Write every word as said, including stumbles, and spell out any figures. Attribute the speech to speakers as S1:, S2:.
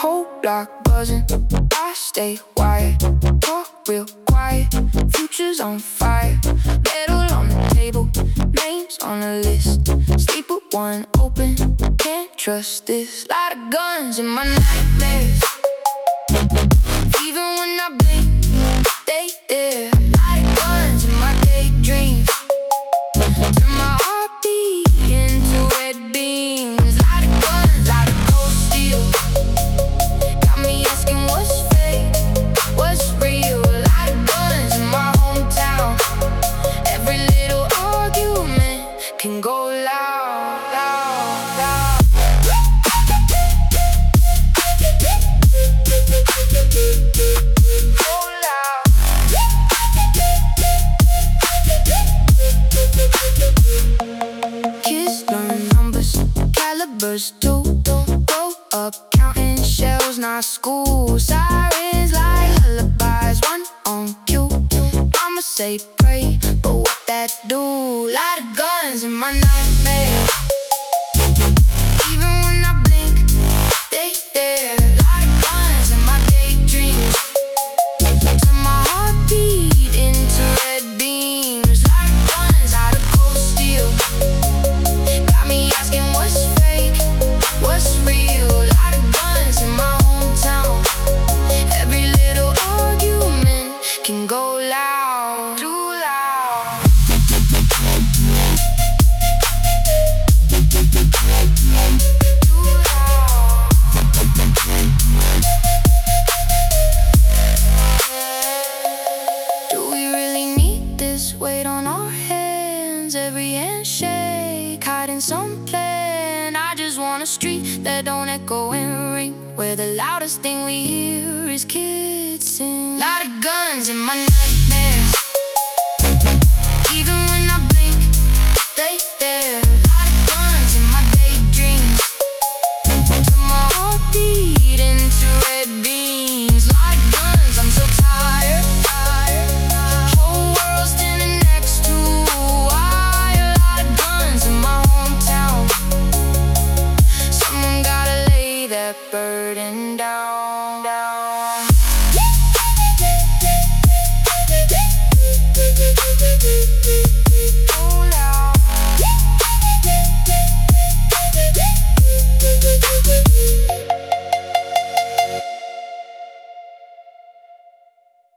S1: Whole block buzzing, I stay wired. Talk real quiet, future's on fire. Metal on the table, names on the list. Sleep with one open, can't trust this. Lot of guns in my nightmares. Even when I blink, they there. Lot of guns in my daydreams. Turn my heartbeat into red beams. Lot of guns, lot of cold steel. Got me asking what's fake, what's real. Lot of guns in my hometown. Every little argument can go loud, loud, loud. Go loud. Kids learn numbers, calibers too. Grow up counting shells, not school. Sirens like lullabies, one on cue. Mama say pray, but what that do? Lot of guns in my nightmares. Even when I blink, they there. Lot of guns in my daydreams. Turn my heartbeat into red beams. Lot of guns out of cold steel. Got me asking what's fake, what's real. Lot of guns in my hometown. Every little argument can go loud, too loud. Too loud. Do we really need this weight on our hands? Every handshake hiding some plan. I just want a street that don't echo and ring, where the loudest thing we hear is kids sing. Lot of guns in my nightmares. Even when I blink, they there. Lot of guns in my daydreams. Turn my heartbeat into red beams. Lot of guns, I'm so tired, tired. Whole world standing next to a wire. Lot of guns in my hometown. Someone gotta lay that burden down, down.